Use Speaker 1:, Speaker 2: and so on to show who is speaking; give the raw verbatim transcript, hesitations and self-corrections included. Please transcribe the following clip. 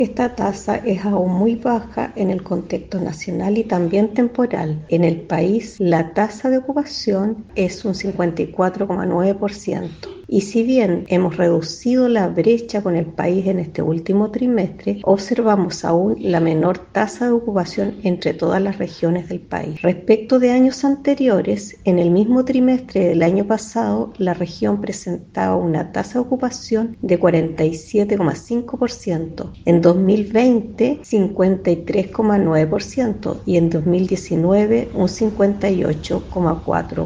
Speaker 1: Esta tasa es aún muy baja en el contexto nacional y también temporal. En el país, la tasa de ocupación es un cincuenta y cuatro coma nueve por ciento. Y si bien hemos reducido la brecha con el país en este último trimestre, observamos aún la menor tasa de ocupación entre todas las regiones del país. Respecto de años anteriores, en el mismo trimestre del año pasado, la región presentaba una tasa de ocupación de cuarenta y siete coma cinco por ciento, en dos mil veinte cincuenta y tres coma nueve por ciento y en dos mil diecinueve un cincuenta y ocho coma cuatro